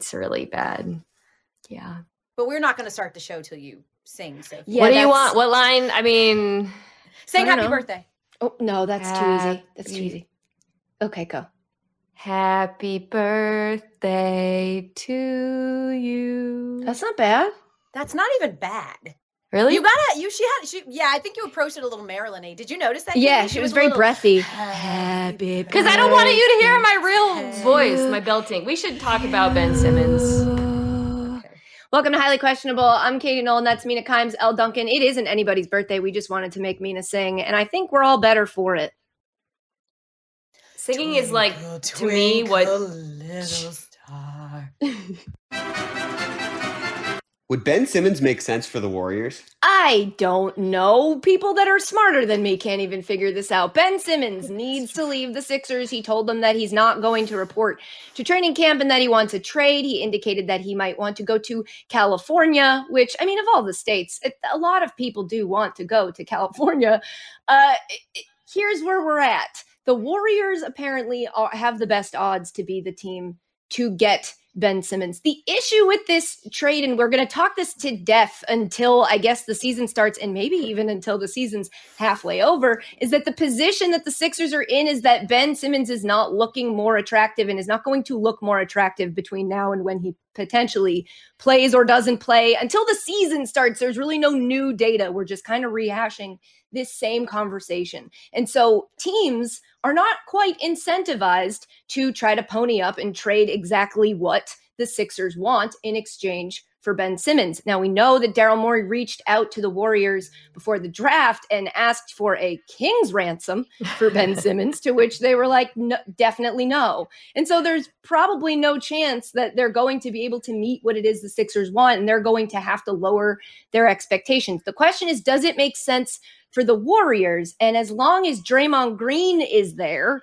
It's really bad. Yeah. But we're not going to start the show till you sing. So yeah, what do you want? What line? I mean, sing happy birthday. Oh, no, that's too easy. That's too easy. Okay, go. Happy birthday to you. That's not bad. That's not even bad. Really? I think you approached it a little Marilyn-y. Did you notice that? Yeah, she was very breathy. Happy because I don't want you to hear my real voice, my belting. We should talk about Ben Simmons. Okay. Welcome to Highly Questionable. I'm Katie Nolan. That's Mina Kimes, Elle Duncan. It isn't anybody's birthday. We just wanted to make Mina sing, and I think we're all better for it. Singing is like, to me, what... little star. Would Ben Simmons make sense for the Warriors? I don't know. People that are smarter than me can't even figure this out. Ben Simmons needs to leave the Sixers. He told them that he's not going to report to training camp and that he wants a trade. He indicated that he might want to go to California, which, I mean, of all the states, a lot of people do want to go to California. Here's where we're at. The Warriors apparently have the best odds to be the team to get Ben Simmons. The issue with this trade, and we're going to talk this to death until I guess the season starts and maybe even until the season's halfway over, is that the position that the Sixers are in is that Ben Simmons is not looking more attractive and is not going to look more attractive between now and when he potentially plays or doesn't play. Until the season starts, there's really no new data. We're just kind of rehashing this same conversation. And so teams are not quite incentivized to try to pony up and trade exactly what the Sixers want in exchange for Ben Simmons. Now, we know that Daryl Morey reached out to the Warriors before the draft and asked for a king's ransom for Ben Simmons, to which they were like, no, definitely no. And so there's probably no chance that they're going to be able to meet what it is the Sixers want, and they're going to have to lower their expectations. The question is, does it make sense for the Warriors? And as long as Draymond Green is there,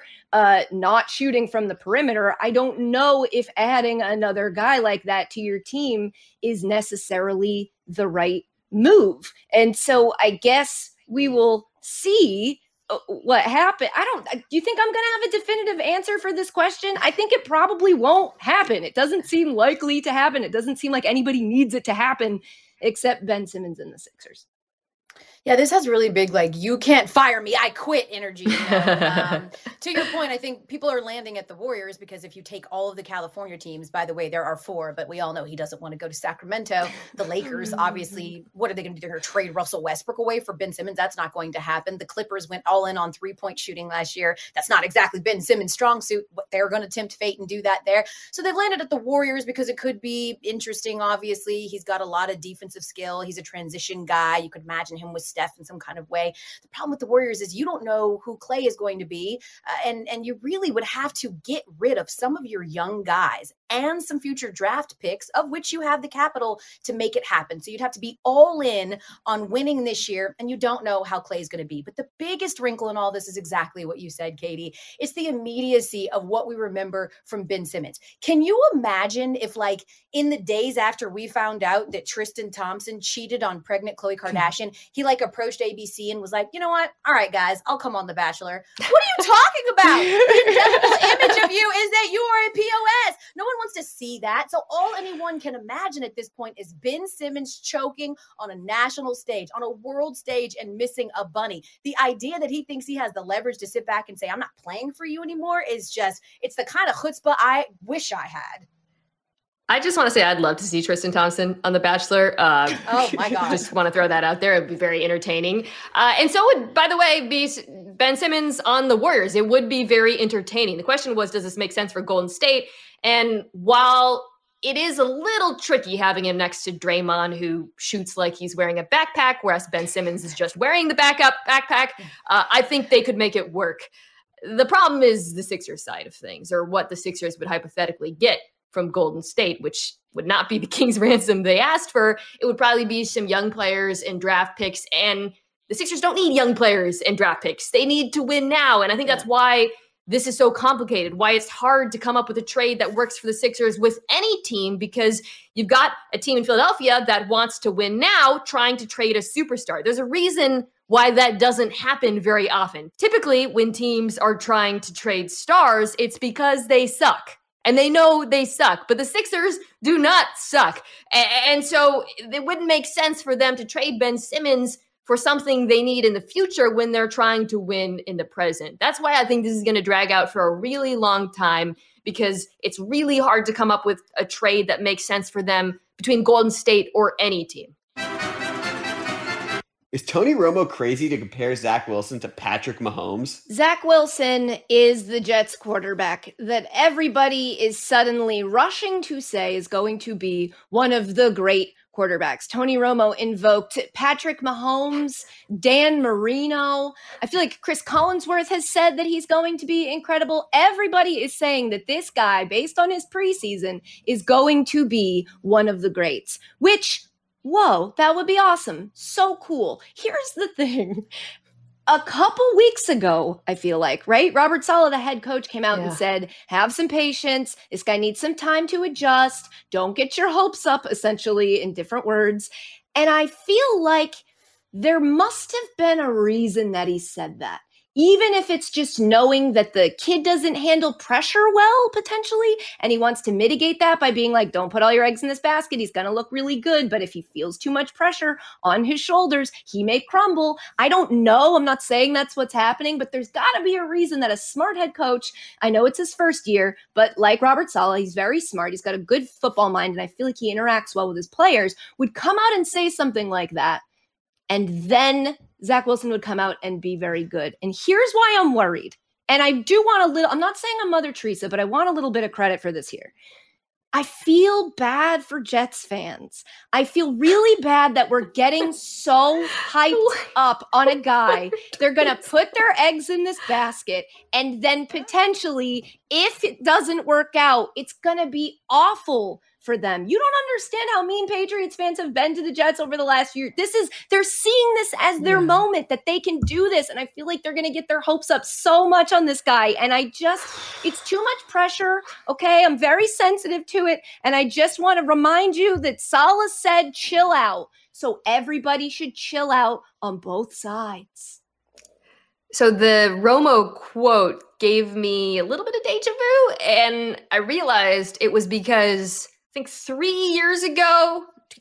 not shooting from the perimeter, I don't know if adding another guy like that to your team is necessarily the right move. And so I guess we will see what happened. Do you think I'm going to have a definitive answer for this question? I think it probably won't happen. It doesn't seem likely to happen. It doesn't seem like anybody needs it to happen except Ben Simmons and the Sixers. Yeah, this has really big, like, you can't fire me, I quit energy. You know? To your point, I think people are landing at the Warriors because if you take all of the California teams, by the way, there are 4, but we all know he doesn't want to go to Sacramento. The Lakers, obviously, what are they going to do? They're going to trade Russell Westbrook away for Ben Simmons. That's not going to happen. The Clippers went all in on 3-point shooting last year. That's not exactly Ben Simmons' strong suit, but they're going to tempt fate and do that there. So they've landed at the Warriors because it could be interesting, obviously. He's got a lot of defensive skill. He's a transition guy. You could imagine him with Steph in some kind of way. The problem with the Warriors is you don't know who Clay is going to be, and you really would have to get rid of some of your young guys and some future draft picks, of which you have the capital to make it happen. So you'd have to be all in on winning this year, and you don't know how Clay's going to be. But the biggest wrinkle in all this is exactly what you said, Katie. It's the immediacy of what we remember from Ben Simmons. Can you imagine if, like, in the days after we found out that Tristan Thompson cheated on pregnant Khloe Kardashian, he like approached ABC and was like, you know what? All right, guys, I'll come on The Bachelor. What are you talking about? The indelible image of you is that you are a POS. No one wants to see that. So all anyone can imagine at this point is Ben Simmons choking on a national stage, on a world stage, and missing a bunny. The idea that he thinks he has the leverage to sit back and say, I'm not playing for you anymore is just, it's the kind of chutzpah I wish I had. I just want to say I'd love to see Tristan Thompson on The Bachelor. Oh, my God. Just want to throw that out there. It would be very entertaining. And so would, by the way, be Ben Simmons on the Warriors. It would be very entertaining. The question was, does this make sense for Golden State? And while it is a little tricky having him next to Draymond, who shoots like he's wearing a backpack, whereas Ben Simmons is just wearing the backpack, I think they could make it work. The problem is the Sixers side of things, or what the Sixers would hypothetically get from Golden State, which would not be the king's ransom they asked for. It would probably be some young players and draft picks, and the Sixers don't need young players and draft picks. They need to win now, and I think that's why this is so complicated, why it's hard to come up with a trade that works for the Sixers with any team, because you've got a team in Philadelphia that wants to win now, trying to trade a superstar. There's a reason why that doesn't happen very often. Typically, when teams are trying to trade stars, it's because they suck. and they know they suck, but the Sixers do not suck. And so it wouldn't make sense for them to trade Ben Simmons for something they need in the future when they're trying to win in the present. That's why I think this is going to drag out for a really long time, because it's really hard to come up with a trade that makes sense for them between Golden State or any team. Is Tony Romo crazy to compare Zach Wilson to Patrick Mahomes? Zach Wilson is the Jets quarterback that everybody is suddenly rushing to say is going to be one of the great quarterbacks. Tony Romo invoked Patrick Mahomes, Dan Marino. I feel like Chris Collinsworth has said that he's going to be incredible. Everybody is saying that this guy, based on his preseason, is going to be one of the greats, which, whoa, that would be awesome. So cool. Here's the thing. A couple weeks ago, I feel like, right? Robert Saleh, the head coach, came out and said, have some patience. This guy needs some time to adjust. Don't get your hopes up, essentially, in different words. And I feel like there must have been a reason that he said that. Even if it's just knowing that the kid doesn't handle pressure well, potentially, and he wants to mitigate that by being like, don't put all your eggs in this basket. He's going to look really good. But if he feels too much pressure on his shoulders, he may crumble. I don't know. I'm not saying that's what's happening, but there's got to be a reason that a smart head coach, I know it's his first year, but like Robert Saleh, he's very smart. He's got a good football mind, and I feel like he interacts well with his players, would come out and say something like that. And then Zach Wilson would come out and be very good. And here's why I'm worried. And I do want a little, I'm not saying I'm Mother Teresa, but I want a little bit of credit for this here. I feel bad for Jets fans. I feel really bad that we're getting so hyped up on a guy. They're going to put their eggs in this basket, and then potentially, if it doesn't work out, it's going to be awful for them. You don't understand how mean Patriots fans have been to the Jets over the last year. They're seeing this as their moment, that they can do this. And I feel like they're going to get their hopes up so much on this guy. And it's too much pressure. Okay. I'm very sensitive to it. And I just want to remind you that Saleh said, chill out. So everybody should chill out on both sides. So the Romo quote gave me a little bit of deja vu. And I realized it was because I think 3 years ago,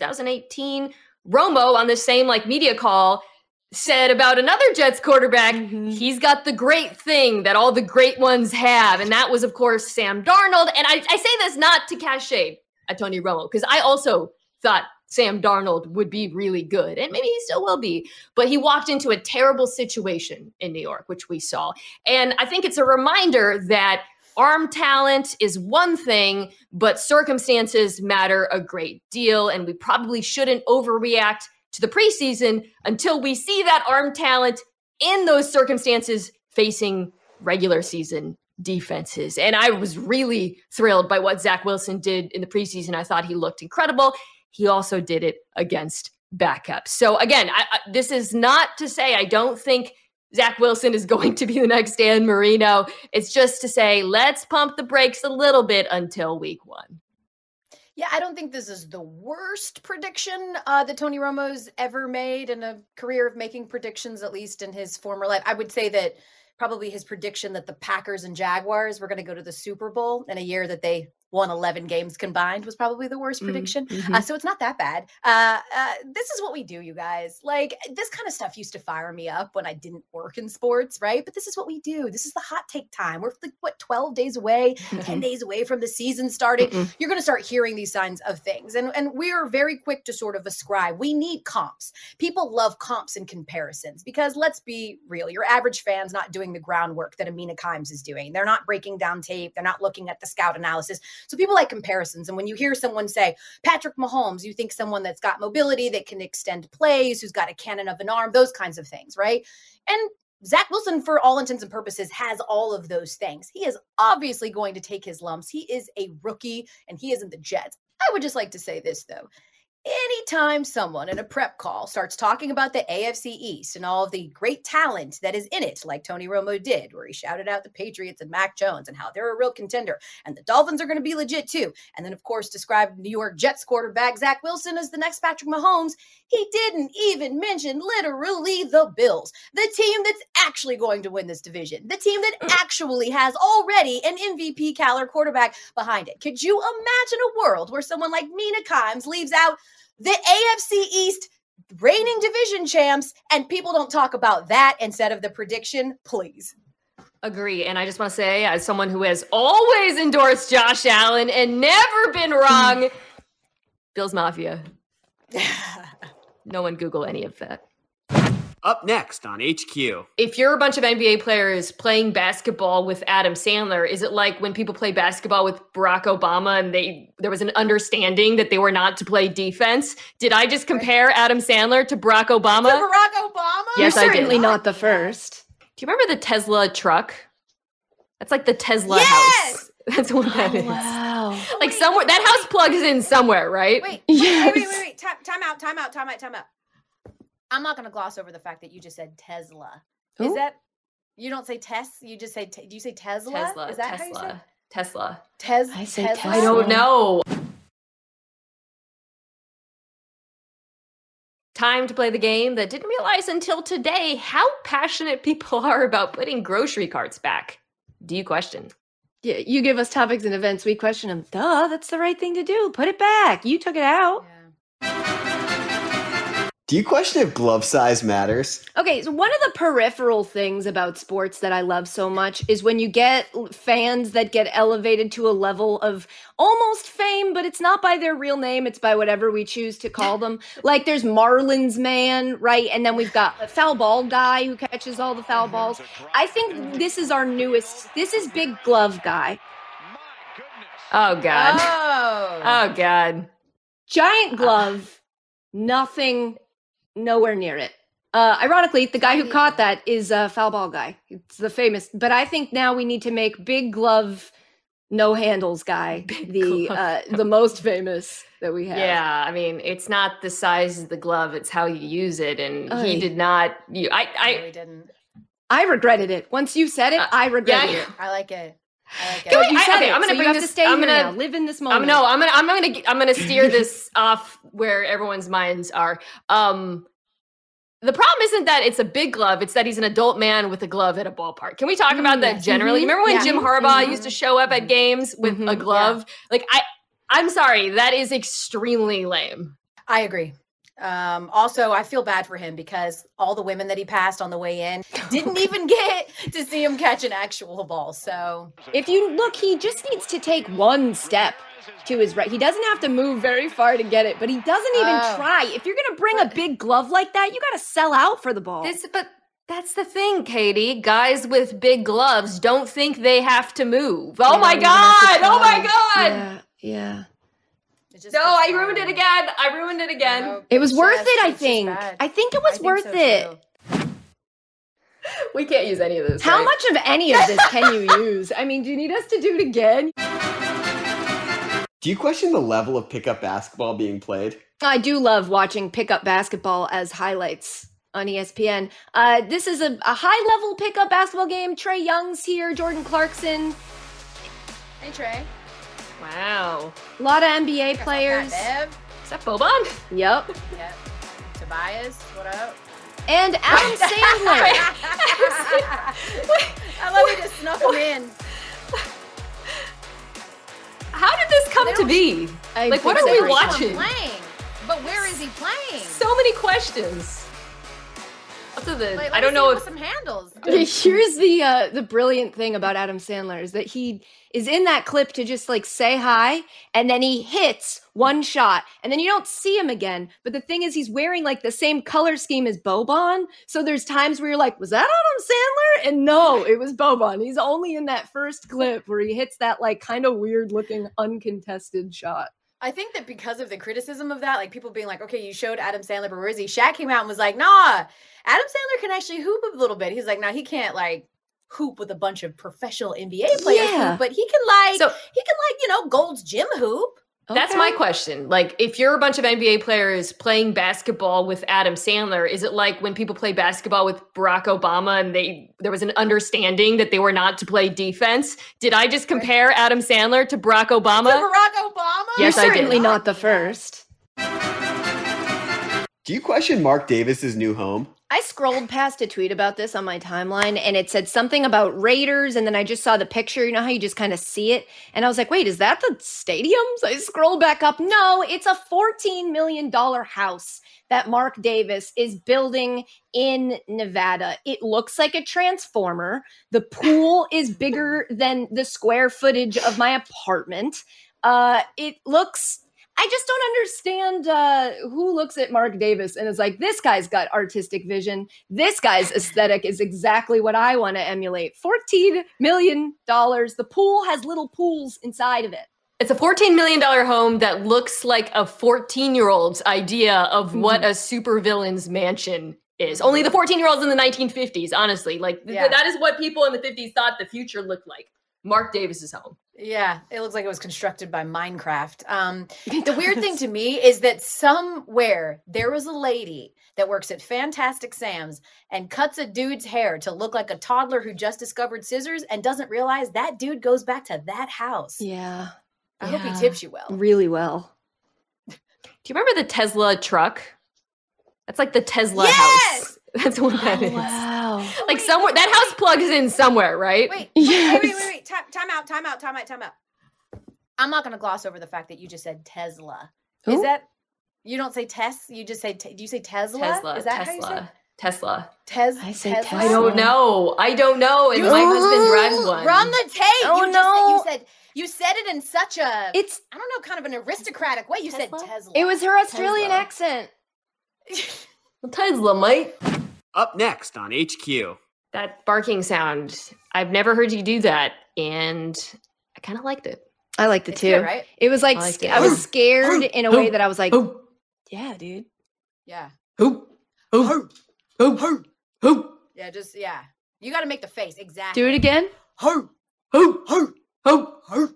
2018, Romo on the same media call said about another Jets quarterback, he's got the great thing that all the great ones have. And that was, of course, Sam Darnold. And I say this not to cast shade at Tony Romo, because I also thought Sam Darnold would be really good, and maybe he still will be, but he walked into a terrible situation in New York, which we saw. And I think it's a reminder that arm talent is one thing, but circumstances matter a great deal. And we probably shouldn't overreact to the preseason until we see that arm talent in those circumstances facing regular season defenses. And I was really thrilled by what Zach Wilson did in the preseason. I thought he looked incredible. He also did it against backups. So again, this is not to say I don't think Zach Wilson is going to be the next Dan Marino. It's just to say, let's pump the brakes a little bit until week 1. Yeah, I don't think this is the worst prediction that Tony Romo's ever made in a career of making predictions, at least in his former life. I would say that probably his prediction that the Packers and Jaguars were going to go to the Super Bowl in a year that they won 11 games combined was probably the worst prediction. So it's not that bad. This is what we do, you guys. This kind of stuff used to fire me up when I didn't work in sports, right? But this is what we do. This is the hot take time. We're 12 days away, 10 days away from the season starting. You're going to start hearing these signs of things. And we're very quick to sort of ascribe. We need comps. People love comps and comparisons because, let's be real, your average fan's not doing the groundwork that Amina Kimes is doing. They're not breaking down tape. They're not looking at the scout analysis. So people like comparisons. And when you hear someone say Patrick Mahomes, you think someone that's got mobility, that can extend plays, who's got a cannon of an arm, those kinds of things, right? And Zach Wilson, for all intents and purposes, has all of those things. He is obviously going to take his lumps. He is a rookie and he isn't the Jets. I would just like to say this, though. Anytime someone in a prep call starts talking about the AFC East and all of the great talent that is in it, like Tony Romo did, where he shouted out the Patriots and Mac Jones and how they're a real contender, and the Dolphins are going to be legit too, and then, of course, described New York Jets quarterback Zach Wilson as the next Patrick Mahomes, he didn't even mention literally the Bills, the team that's actually going to win this division, the team that actually has already an MVP caliber quarterback behind it. Could you imagine a world where someone like Mina Kimes leaves out the AFC East reigning division champs and people don't talk about that instead of the prediction? Please. Agree. And I just want to say, as someone who has always endorsed Josh Allen and never been wrong, Bills Mafia. No one Google any of that. Up next on HQ. If you're a bunch of NBA players playing basketball with Adam Sandler, is it like when people play basketball with Barack Obama and there was an understanding that they were not to play defense? Did I just compare Adam Sandler to Barack Obama? To Barack Obama? Yes, You're I did. certainly not the first. Do you remember the Tesla truck? That's like the Tesla Yes! house. That's what that is. Wow. Like somewhere, that house plugs in somewhere, right? Wait. Yes. Time out. I'm not going to gloss over the fact that you just said Tesla. Who? Is that, you don't say you just say, do you say Tesla? Tesla. Is that how you say it? Tesla. I say Tesla. I don't know. Time to play the game that didn't realize until today how passionate people are about putting grocery carts back. Do you question? Yeah, you give us topics and events, we question them. Duh, that's the right thing to do. Put it back. You took it out. Yeah. Do you question if glove size matters? Okay, so one of the peripheral things about sports that I love so much is when you get fans that get elevated to a level of almost fame, but it's not by their real name, it's by whatever we choose to call them. Like there's Marlins Man, right? And then we've got a foul ball guy who catches all the foul balls. I think this is our newest, this is Big Glove Guy. Oh, God. Oh. Oh, God. Giant glove, nothing, nowhere near it. Ironically, the guy who caught that is a foul ball guy. It's the famous, but I think now we need to make Big Glove, no handles guy the most famous that we have. Yeah, I mean, it's not the size of the glove, it's how you use it. And he Oy. did not, No, we didn't. I regretted it. Once you said it, I regretted yeah. it. I like it. Can we- You said okay, it, I'm gonna so bring you have this- to stay I'm here gonna- now. Live in this moment. I'm gonna steer this off where everyone's minds are. The problem isn't that it's a big glove; it's that he's an adult man with a glove at a ballpark. Can we talk about that generally? Mhm. Remember when Yeah. Jim Harbaugh Mhm. used to show up at games with a glove? Like I'm sorry, that is extremely lame. I agree. Also, I feel bad for him because all the women that he passed on the way in didn't even get to see him catch an actual ball. So If you look, he just needs to take one step to his right. He doesn't have to move very far to get it, but he doesn't even Oh. try. If you're going to bring a big glove like that, you got to sell out for the ball. But that's the thing, Katie. Guys with big gloves don't think they have to move. Oh my God! Oh my God! Yeah. it just No, gets I ruined it tiring. again. I ruined it again. No, It was it's worth just- it, I it's just think. bad. I think it was I think worth so, it. too. We can't use any of this. How right? much of any of this can you use? I mean, do you need us to do it again? Do you question the level of pickup basketball being played? I do love watching pickup basketball as highlights on ESPN. This is a high-level pickup basketball game. Trae Young's here, Jordan Clarkson, Hey, Trey. Wow. a lot of NBA Check out players. that Is that Boban? Yep. Bev. Yep. Tobias, what up? And Adam Sandler. I love you just snuck him in. How did this come to be? Like, what are we Every time. watching? Playing. But where is he playing? So many questions. Other than, Like, I don't know if some handles. Here's the brilliant thing about Adam Sandler is that he is in that clip to just like say hi, and then he hits one shot, and then you don't see him again. But the thing is, he's wearing like the same color scheme as Boban, so there's times where you're like, was that Adam Sandler? And no, it was Boban. He's only in that first clip where he hits that like kind of weird looking uncontested shot. I think that because of the criticism of that, like people being like, okay, you showed Adam Sandler, but where is he? Shaq came out and was like, nah, Adam Sandler can actually hoop a little bit. He's like, nah, he can't like hoop with a bunch of professional NBA players, Yeah. hoop, but he can so. you know, Gold's Gym hoop. That's my question. Like, if you're a bunch of NBA players playing basketball with Adam Sandler, is it like when people play basketball with Barack Obama and there was an understanding that they were not to play defense? Did I just compare Adam Sandler to Barack Obama? To Barack Obama? Yes, You're I did. certainly not the first. Do you question Mark Davis's new home? I scrolled past a tweet about this on my timeline and it said something about Raiders. And then I just saw the picture. You know how you just kind of see it? And I was like, wait, is that the stadium? So I scrolled back up. No, it's a $14 million house that Mark Davis is building in Nevada. It looks like a transformer. The pool is bigger than the square footage of my apartment. It looks... I just don't understand who looks at Mark Davis and is like, this guy's got artistic vision. This guy's aesthetic is exactly what I want to emulate. $14 million. The pool has little pools inside of it. It's a $14 million home that looks like a 14-year-old's idea of what a supervillain's mansion is. Only the 14-year-olds in the 1950s, honestly. Like, that is what people in the 50s thought the future looked like. Mark Davis's home. Yeah, it looks like it was constructed by Minecraft. The weird thing to me is that somewhere there was a lady that works at Fantastic Sam's and cuts a dude's hair to look like a toddler who just discovered scissors and doesn't realize that dude goes back to that house. Yeah. I hope he tips you well. Really well. Do you remember the Tesla truck? That's like the Tesla house. That's what that is. Wow. Like somewhere, that house plugs in somewhere, right? Wait. Yes. Time out. I'm not going to gloss over the fact that you just said Tesla. Ooh. Is that, you don't say you just say, do you say Tesla? Tesla. Is that how you say it? Tesla. I say Tesla. I don't know. And my husband drives one. Run the tape. Oh, You said it in such a, It's I don't know, kind of an aristocratic way. You Tesla? said Tesla. It was her Australian Tesla. accent. Tesla, mate. Up next on HQ. That barking sound, I've never heard you do that, and I kind of liked it. I liked it It's too. good, right? It was like I liked it. I was scared in a way that I was like, Hoop, yeah, dude. Yeah. hoop, hoop, hoop, hoop, Yeah, yeah. You got to make the face. Exactly. Do it again. hoop, hoop, hoop, hoop, hoop.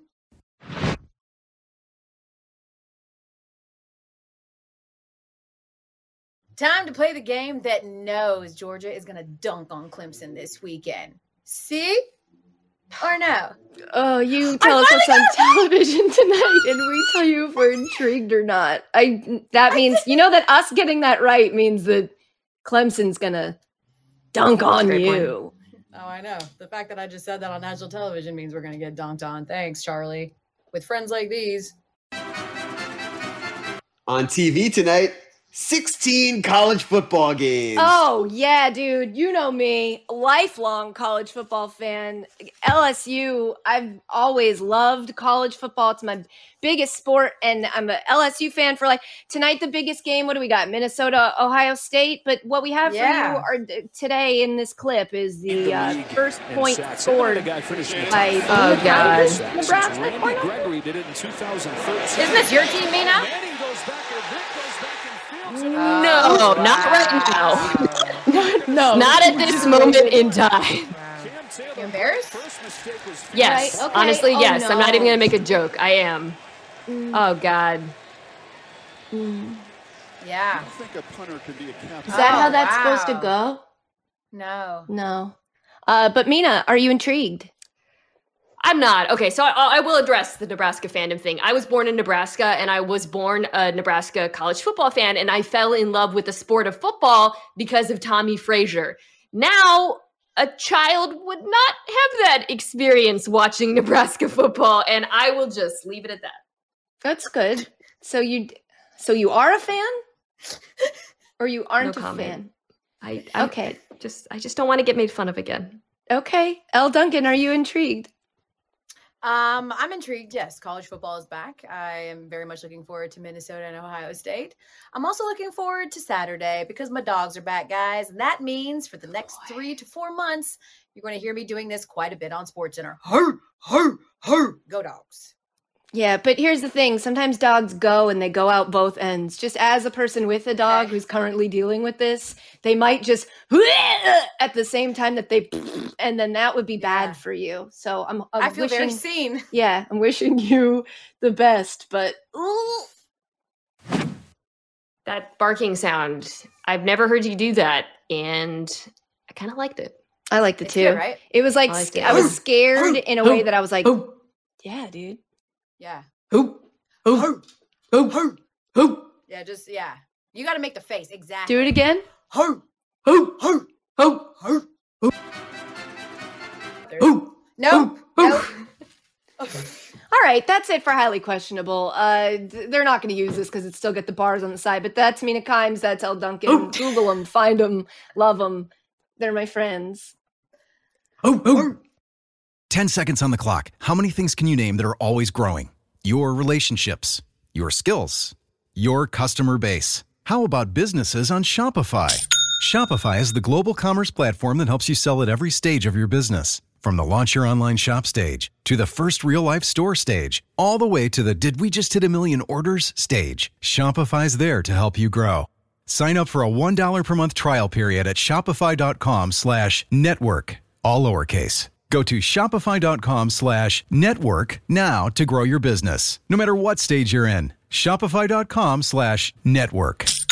Time to play the game that knows Georgia is going to dunk on Clemson this weekend. See? Or no? Oh, you tell us what's on television tonight, and we tell you if we're intrigued or not. That means that us getting that right means that Clemson's gonna dunk on Great you. Oh, I know. The fact that I just said that on national television means we're going to get dunked on. Thanks, Charlie. With friends like these. On TV tonight, 16 college football games. Oh yeah, dude. You know me, lifelong college football fan. LSU. I've always loved college football. It's my biggest sport, and I'm a LSU fan for life. Tonight, the biggest game. What do we got? Minnesota, Ohio State. But what we have for you today in this clip is the first point scored by Nebraska. Gregory did it in 2013. Isn't this your team, Mina? Manning goes back and Vic goes back and fields it. No, not right now. No, Not at this moment in time. You embarrassed? Yes, Right, okay. honestly, Oh, yes. I'm not no. even gonna make a joke. I am. Oh God. Yeah. I think a punter could be a captain. Is that how Oh, that's wow. supposed to go? No. No. But Mina, are you intrigued? I'm not. Okay, so I will address the Nebraska fandom thing. I was born in Nebraska, and I was born a Nebraska college football fan, and I fell in love with the sport of football because of Tommy Frazier. Now, a child would not have that experience watching Nebraska football, and I will just leave it at that. That's good. So you are a fan? Or you aren't No a comment. fan? Okay. I just don't want to get made fun of again. Okay. L. Duncan, are you intrigued? I'm intrigued. Yes, college football is back. I am very much looking forward to Minnesota and Ohio State. I'm also looking forward to Saturday because my dogs are back, guys. And that means for the next 3 to 4 months, you're going to hear me doing this quite a bit on SportsCenter. Go Dogs. Yeah, but here's the thing. Sometimes dogs go and they go out both ends. Just as a person with a dog who's currently dealing with this, they might just at the same time that they, and then that would be bad for you. So I feel very seen. Yeah, I'm wishing you the best, but That barking sound, I've never heard you do that, and I kind of liked it. I liked it It's too. good, right? It was like, I was scared in a way that I was like, Ho, yeah, dude. Yeah. ho, ho, ho, ho, ho, Yeah, yeah. You got to make the face. Exactly. Do it again. ho, ho, ho, ho, ho, ho. No. No. All right, that's it for highly questionable. They're not going to use this because it's still got the bars on the side, but that's Mina Kimes, that's El Duncan. Google them, find them, love them. They're my friends. Ho, ho. 10 seconds on the clock. How many things can you name that are always growing? Your relationships, your skills, your customer base. How about businesses on Shopify? Shopify is the global commerce platform that helps you sell at every stage of your business. From the launch your online shop stage, to the first real-life store stage, all the way to the did we just hit 1 million orders stage. Shopify's there to help you grow. Sign up for a $1 per month trial period at shopify.com/network, all lowercase. Go to shopify.com/network now to grow your business, no matter what stage you're in. Shopify.com/network.